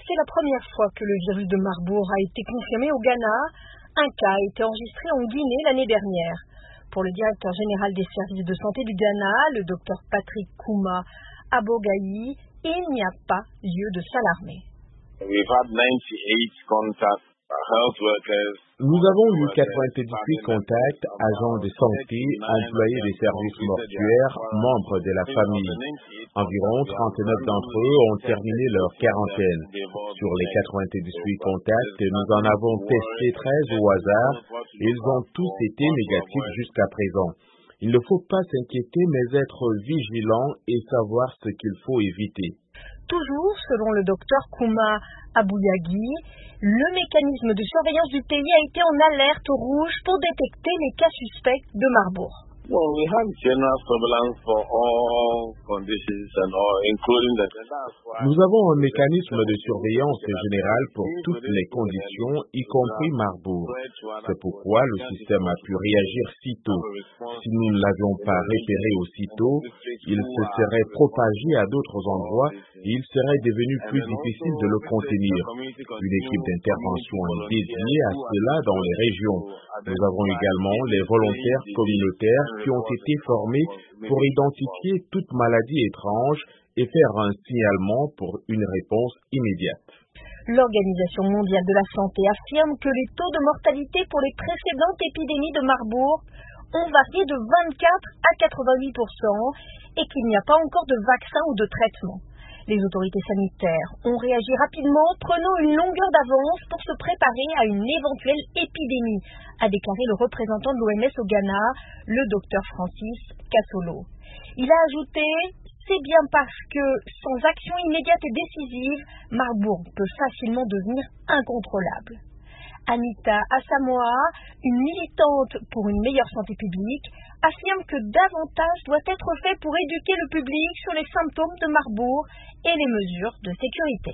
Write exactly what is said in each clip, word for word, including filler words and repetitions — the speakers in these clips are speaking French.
C'est la première fois que le virus de Marburg a été confirmé au Ghana. Un cas a été enregistré en Guinée l'année dernière. Pour le directeur général des services de santé du Ghana, le docteur Patrick Kouma Abogayi, il n'y a pas lieu de s'alarmer. Nous avons eu quatre-vingt-dix-huit contacts, agents de santé, employés des services mortuaires, membres de la famille. Environ trente-neuf d'entre eux ont terminé leur quarantaine. Sur les quatre-vingt-dix-huit contacts, nous en avons testé treize au hasard et ils ont tous été négatifs jusqu'à présent. Il ne faut pas s'inquiéter mais être vigilant et savoir ce qu'il faut éviter. Toujours selon le docteur Kouma Abouyagui, le mécanisme de surveillance du pays a été en alerte rouge pour détecter les cas suspects de Marburg. Nous avons un mécanisme de surveillance général pour toutes les conditions, y compris Marburg. C'est pourquoi le système a pu réagir si tôt. Si nous ne l'avions pas repéré aussitôt, il se serait propagé à d'autres endroits et il serait devenu plus difficile de le contenir. Une équipe d'intervention est dédiée à cela dans les régions. Nous avons également les volontaires communautaires qui ont été formés pour identifier toute maladie étrange et faire un signalement pour une réponse immédiate. L'Organisation mondiale de la santé affirme que les taux de mortalité pour les précédentes épidémies de Marburg ont varié de vingt-quatre à quatre-vingt-huit pour cent et qu'il n'y a pas encore de vaccin ou de traitement. Les autorités sanitaires ont réagi rapidement, prenant une longueur d'avance pour se préparer à une éventuelle épidémie, a déclaré le représentant de l'O M S au Ghana, le docteur Francis Kassolo. Il a ajouté « C'est bien parce que, sans action immédiate et décisive, Marburg peut facilement devenir incontrôlable. » Anita Asamoah, une militante pour une meilleure santé publique, affirme que davantage doit être fait pour éduquer le public sur les symptômes de Marburg et les mesures de sécurité.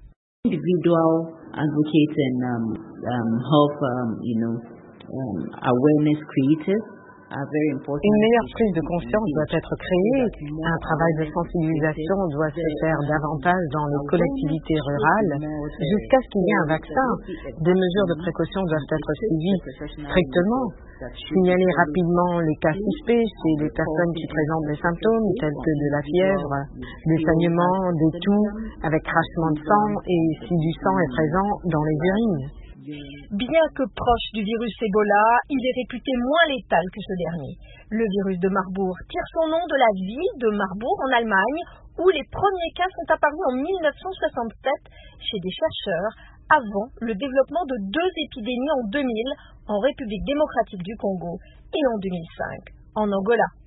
Individual advocates and um, um, health, um, you know, um, awareness creators. Une meilleure prise de conscience doit être créée, un travail de sensibilisation doit se faire davantage dans les collectivités rurales jusqu'à ce qu'il y ait un vaccin. Des mesures de précaution doivent être suivies strictement. Signaler rapidement les cas suspects chez les personnes qui présentent des symptômes tels que de la fièvre, des saignements, des toux avec crachement de sang et si du sang est présent dans les urines. Bien que proche du virus Ebola, il est réputé moins létal que ce dernier. Le virus de Marburg tire son nom de la ville de Marburg en Allemagne, où les premiers cas sont apparus en mille neuf cent soixante-sept chez des chercheurs, avant le développement de deux épidémies en deux mille en République démocratique du Congo et en deux mille cinq en Angola.